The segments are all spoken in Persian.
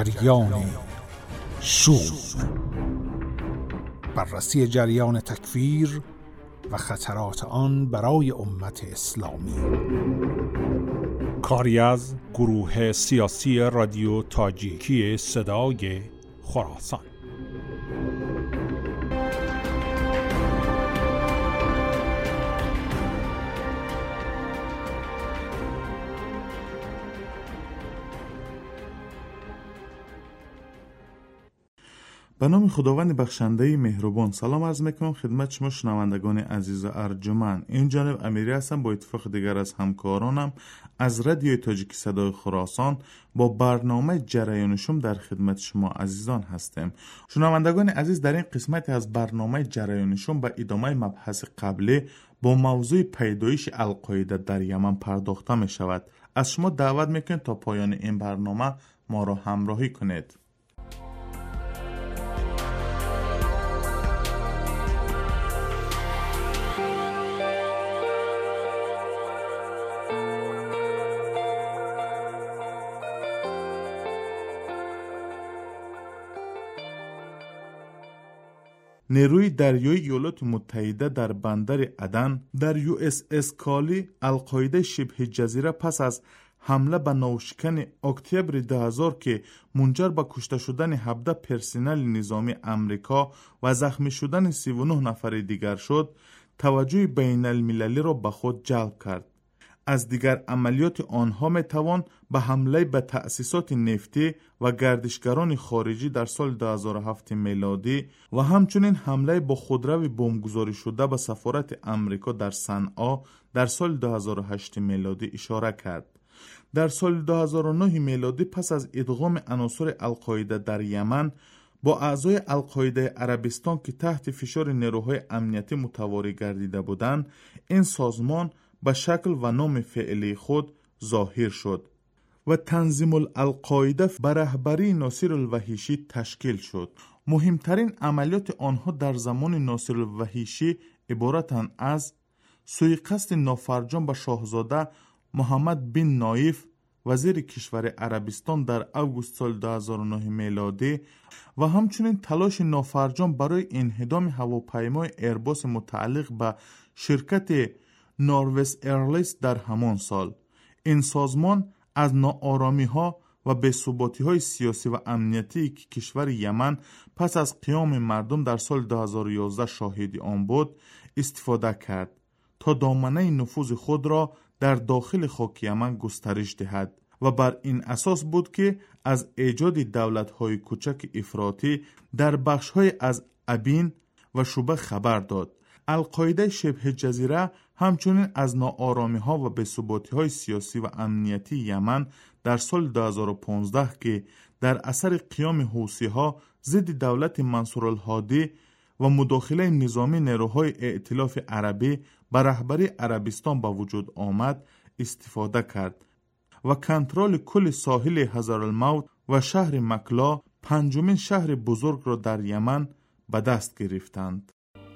جریان شور، بررسی جریان تکفیر و خطرات آن برای امت اسلامی. کاری از گروه سیاسی رادیو تاجیکی صدای خراسان. به نام خداوند بخشنده مهربان سلام عرض میکنم خدمت شما شنوندگان عزیز ارجمند. این جانب امیری هستم. با اتفاق دیگر از همکارانم از رادیو تاجیکی صدای خراسان با برنامه جریان شوم در خدمت شما عزیزان هستیم. شنوندگان عزیز، در این قسمت از برنامه جریان شوم به ادامه مبحث قبلی با موضوع پیدایش القاعده در یمن پرداخته می شود. از شما دعوت میکنم تا پایان این برنامه ما را همراهی کنید. نیروی دریایی ایالات متحده در بندر عدن در USS کالی القاعده شبه جزیره پس از حمله به ناوشکن اکتبر 2000 که منجر به کشته شدن 17 پرسنل نظامی امریکا و زخمی شدن 39 نفر دیگر شد، توجه بین المللی را به خود جلب کرد. از دیگر عملیات آنها می توان به حمله به تأسیسات نفتی و گردشگران خارجی در سال 2007 میلادی و همچنین حمله با خودرو بمبگذاری شده به سفارت امریکا در صنعا در سال 2008 میلادی اشاره کرد. در سال 2009 میلادی پس از ادغام عناصر القاعده در یمن با اعضای القاعده عربستان که تحت فشار نیروهای امنیتی متواری گردیده بودند، این سازمان به شکل و نام فعلی خود ظاهر شد و تنظیم القاعده به رهبری ناصر الوحیشی تشکیل شد. مهمترین عملیات آنها در زمان ناصر الوحیشی عبارتند از سوءقصد نافرجام به شاهزاده محمد بن نایف وزیر کشور عربستان در اوگوست سال 2009 میلادی و همچنین تلاش نافرجام برای انهدام هواپیمای ایرباس متعلق به شرکت نوروست ایرلیس در همان سال. این سازمان از ناآرامی ها و بی‌ثباتی های سیاسی و امنیتی که کشور یمن پس از قیام مردم در سال 2011 شاهد آن بود استفاده کرد تا دامنه نفوذ خود را در داخل خاک یمن گسترش دهد و بر این اساس بود که از ایجاد دولت‌های کوچک افراطی در بخش‌های از ابین و شوبه خبر داد. القاعده شبه جزیره همچنین از ناآرامی‌ها و بی‌ثباتی‌های سیاسی و امنیتی یمن در سال 2015 که در اثر قیام حوثی‌ها ضد دولت منصور الهادی و مداخله نظامی نیروهای ائتلاف عربی به رهبری عربستان به وجود آمد استفاده کرد و کنترل کل ساحل حضرالموت و شهر مکلا، پنجمین شهر بزرگ را در یمن به دست گرفتند.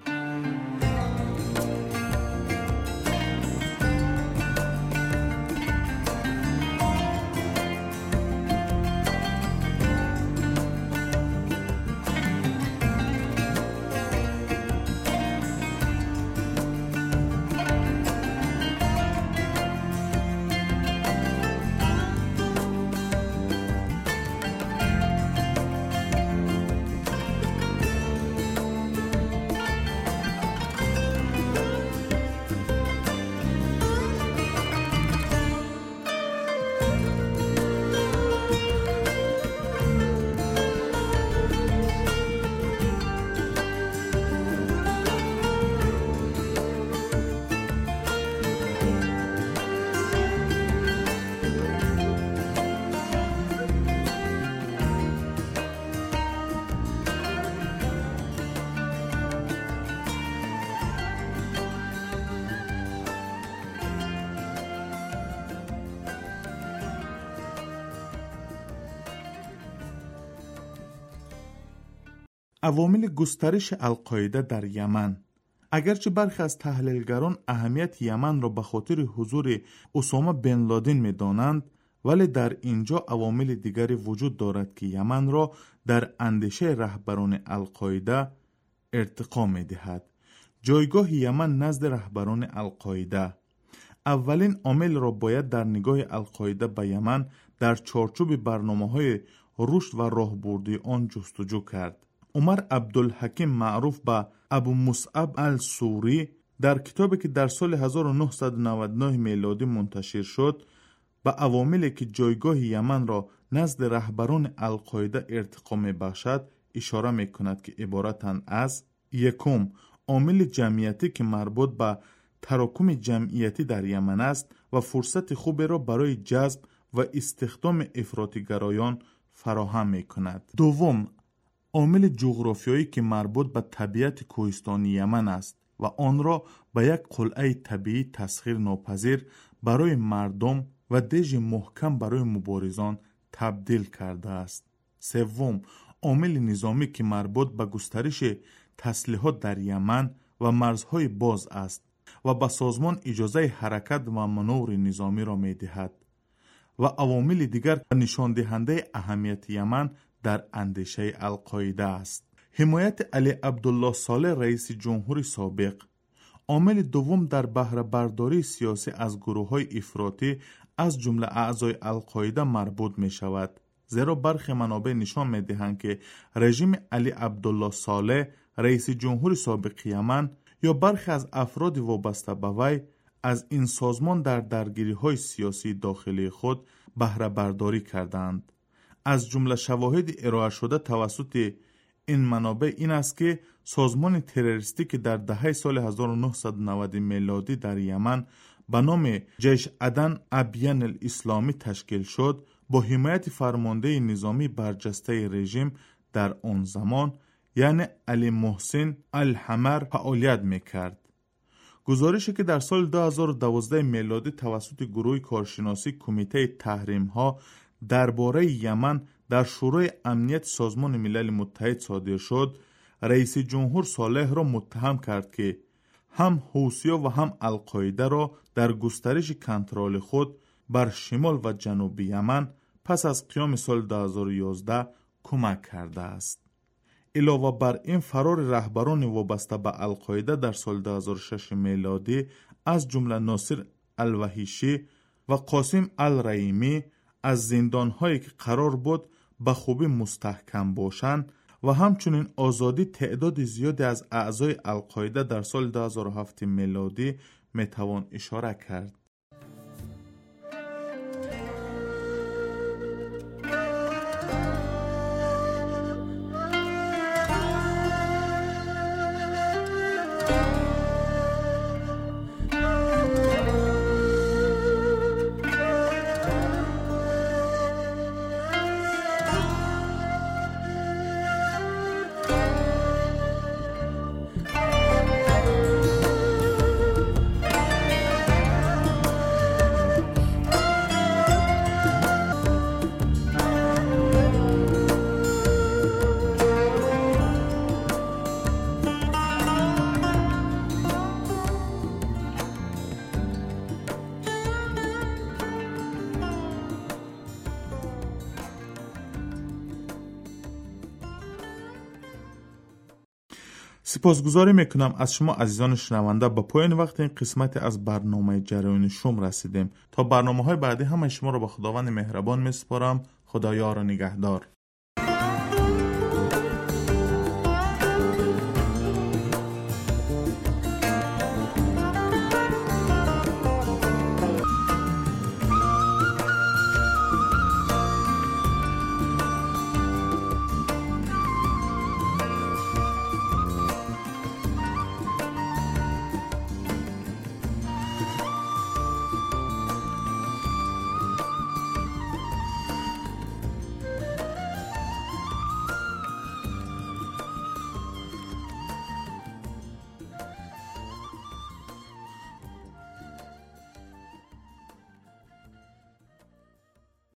عوامل گسترش القاعده در یمن. اگرچه برخی از تحلیلگران اهمیت یمن را به خاطر حضور اسامه بن لادن می‌دانند، ولی در اینجا عوامل دیگری وجود دارد که یمن را در اندیشه رهبران القاعده ارتقا می دهد. جایگاه یمن نزد رهبران القاعده. اولین عامل را باید در نگاه القاعده به یمن در چارچوب برنامه‌های رشد و راهبردی آن جستجو کرد. عمر عبدالحکیم معروف به ابو مصعب السوری در کتابی که در سال 1999 میلادی منتشر شد به عواملی که جایگاه یمن را نزد رهبران القاعده ارتقا می‌بخشد اشاره می‌کند که عبارتند از: یکم، عامل جمعیتی که مربوط به تراکم جمعیتی در یمن است و فرصت خوبی را برای جذب و استخدام افراطی‌گرایان فراهم می‌کند. دوم، عامل جغرافیایی که مربوط به طبیعت کوهستانی یمن است و آن را به یک قلعه طبیعی تسخیر ناپذیر برای مردم و دژ محکم برای مبارزان تبدیل کرده است. سوم، عامل نظامی که مربوط به گسترش تسلیحات در یمن و مرزهای باز است و به سازمان اجازه حرکت و منور نظامی را می دهد. و عوامل دیگر نشان دهنده اهمیت یمن در اندیشه القاعده است. حمایت علی عبدالله صالح رئیس جمهور سابق. عامل دوم در بهره برداری سیاسی از گروه‌های افراطی از جمله اعضای القاعده مربوط می شود. زیرا برخی منابع نشان می دهند که رژیم علی عبدالله صالح رئیس جمهور سابق یمن یا برخی از افراد وابسته به وی از این سازمان در درگیری‌های سیاسی داخلی خود بهره برداری کردند. از جمله شواهد ارائه شده توسط این منابع این است که سازمان تروریستی که در دهه سال 1990 میلادی در یمن به نام جیش عدن ابین الاسلامی تشکیل شد با حمایت فرمانده نظامی برجسته رژیم در آن زمان یعنی علی محسن الحمر فعالیت میکرد. گزارشی که در سال 2012 میلادی توسط گروه کارشناسی کمیته تحریم ها درباره یمن در شورای امنیت سازمان ملل متحد صادر شد، رئیس جمهور صالح را متهم کرد که هم حوثی‌ها و هم القاعده را در گسترش کنترل خود بر شمال و جنوب یمن پس از قیام سال 2011 کمک کرده است. علاوه بر این فرار رهبران وابسته به القاعده در سال 2006 میلادی از جمله ناصر الوحیشی و قاسم الرحیمی از زندان‌هایی که قرار بود به خوبی مستحکم باشند و همچنین آزادی تعداد زیادی از اعضای القاعده در سال 2007 میلادی میتوان اشاره کرد. سپاسگزاری میکنم از شما عزیزان شنونده. به پایان وقت این قسمت از برنامه جریان شوم رسیدیم. تا برنامه‌های بعدی همه شما را به خداوند مهربان میسپارم. خدایا را نگهدار.